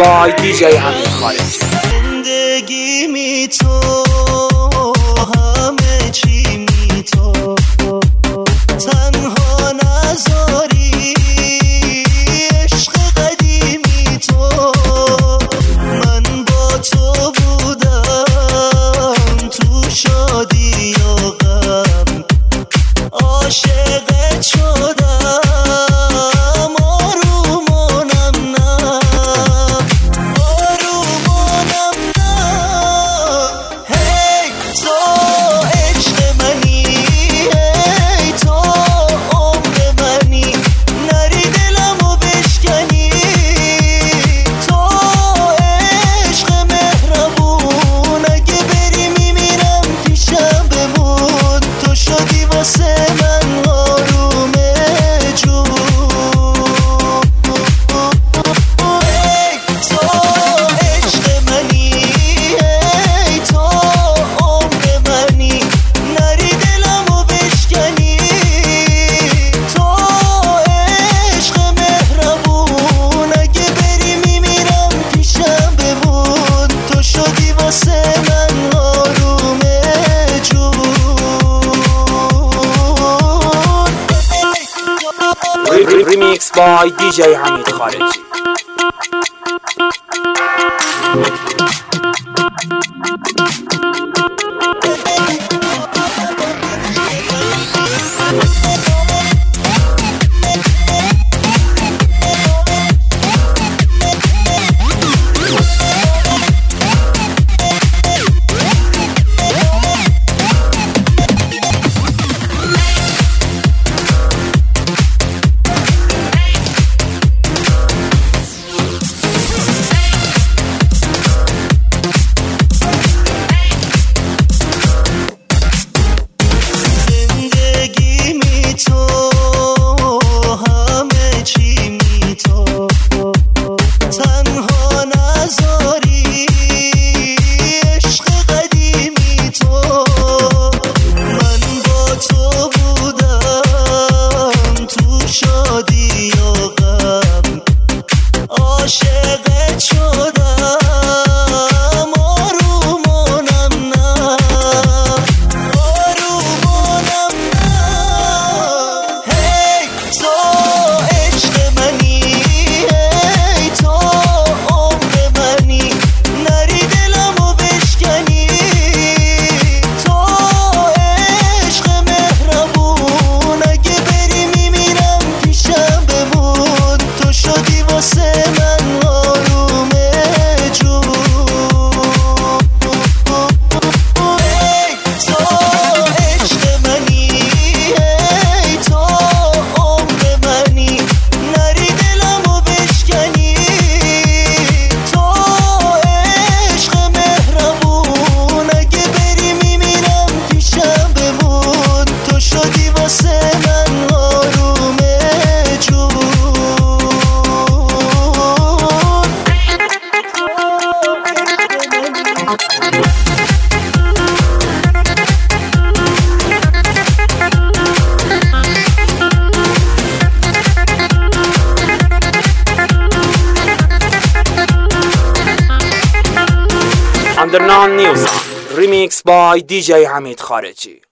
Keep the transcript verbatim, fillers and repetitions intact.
by دی جی حمید خارجی. زندگی می تو همه چی می تو تنها نذاری عشق قدیمی تو من با تو بودم تو شادی و غم عاشقت شدم Remix by دی جی حمید خارجی. عاشقت شدم آرومونم نه آرومونم نه هی تو عشق منی هی تو عمر منی نری دلمو بشکنی تو عشق مهربون اگه بری میمیرم پیشم بمون تو شدی واسه من Underground News Remix by دی جی حمید خارجی.